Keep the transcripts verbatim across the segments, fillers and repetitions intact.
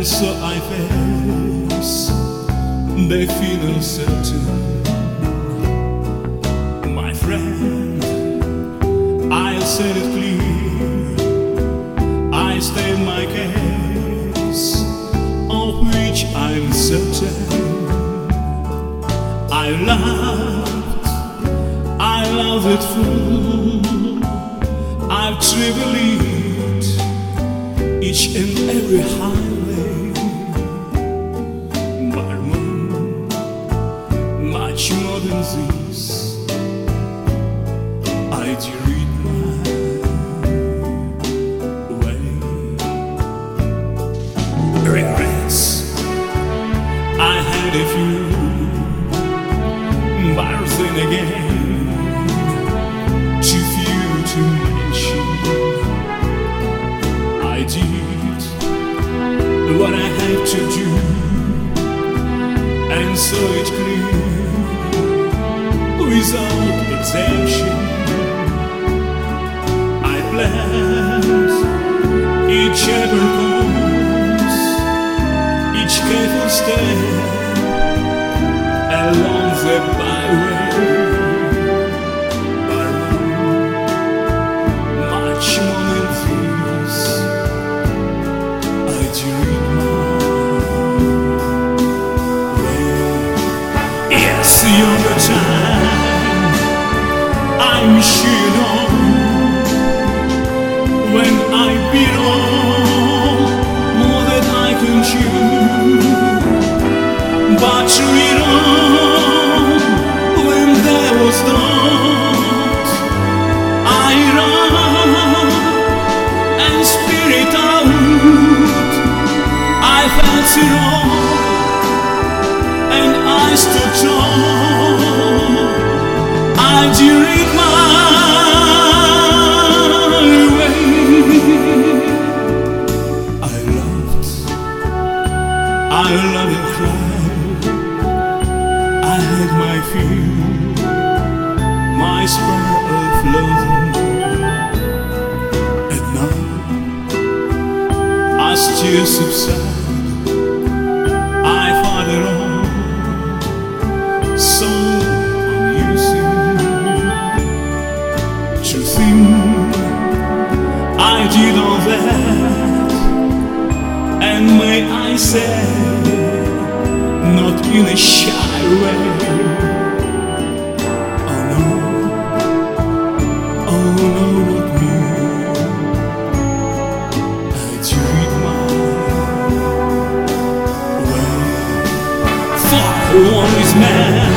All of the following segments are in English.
so I face the final certain. My friend, I'll set it clear, I state my case, of which I'm certain. I loved, I loved it full, I've traveled each and every highway, but more, much more than this, I did read my way. Regrets, I had a few, but then again, too few to mention. I did what I had to do, and so it clear, without exemption. I planned each ever course, each careful step along the byway, but much more than this, I did my way. Yes, younger time, I'm sure you know, when I beat all more than I can chew, but to it all, when there was doubt, I ran and spirit out. I felt it all, and I stood tall. I did it my way. I loved, I loved and cried. I had my fear, my spur of love, and now as tears subside, I find it all so amusing to think I did all that, and may I say, not in a shy way. Oh no, oh no, not me. I did my way. For one is man,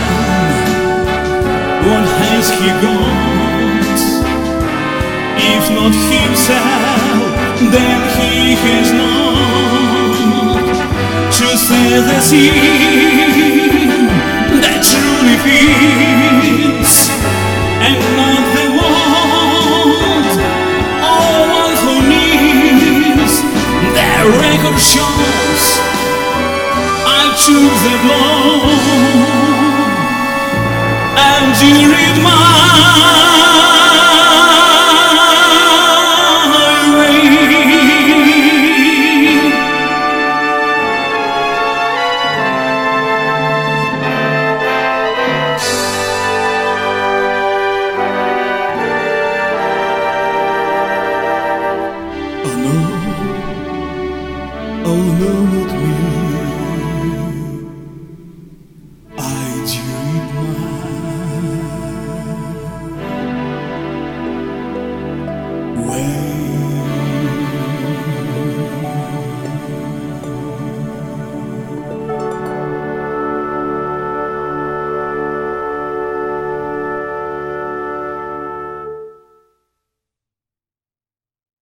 what has he got? If not himself, then he has not. Truth is the sea that truly feels, and not the world, all one who needs. The record shows I took the blow, and you read my oh no, not